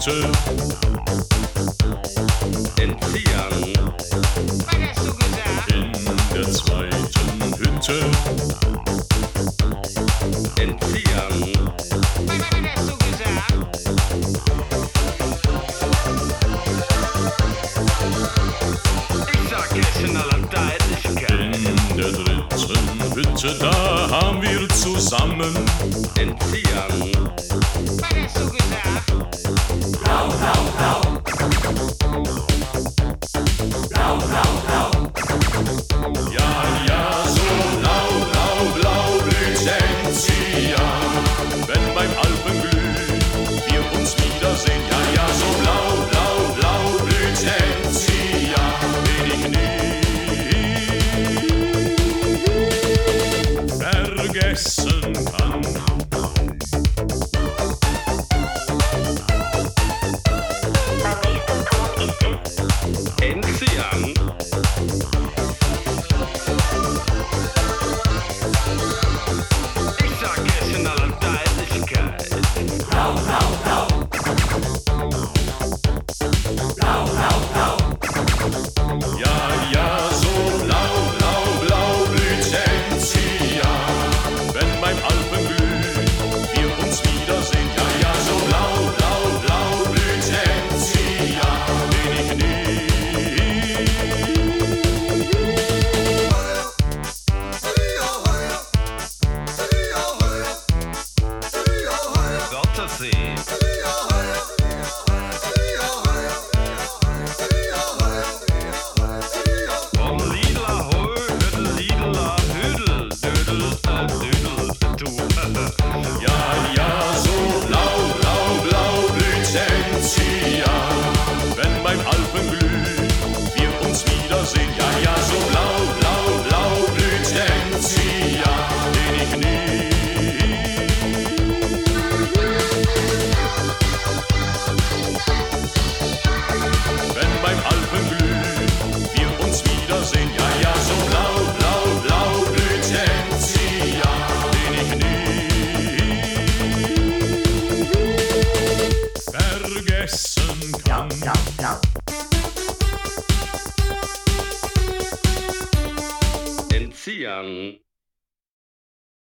Hütte. Entziehern. Was hast du gesagt? In der zweiten Hütte. Entziehern. Was hast du gesagt? Ich sag es in aller Deutlichkeit. In der dritten Hütte, da haben wir zusammen Entziehern. Was hast du gesagt? Ja, so blau blüht Enzian. Wenn beim Alpenglüh wir uns wiedersehen. Ja, so blau blüht Enzian. Den ich nie vergessen kann. Entziehern. Ich sag es in aller Deutlichkeit. Ja, so blau blüht Enzian. Wenn beim Alpenglüh wir uns wiedersehen. Ja, so blau blüht Enzian. Den ich nie Wörthersee. Vom Lidler Hol, Hüdel, Lidler, Hüdel, Dödel, du. Ja, so blau blüht Enzian. Wenn beim Alpenglüh wir uns wiedersehen. Ja, so blau blüht Enzian. Den ich nie wenn beim Alpenglüh wir uns wiedersehen. Ja, so blau blüht Enzian. Den ich nie vergessen kann. Entziehern.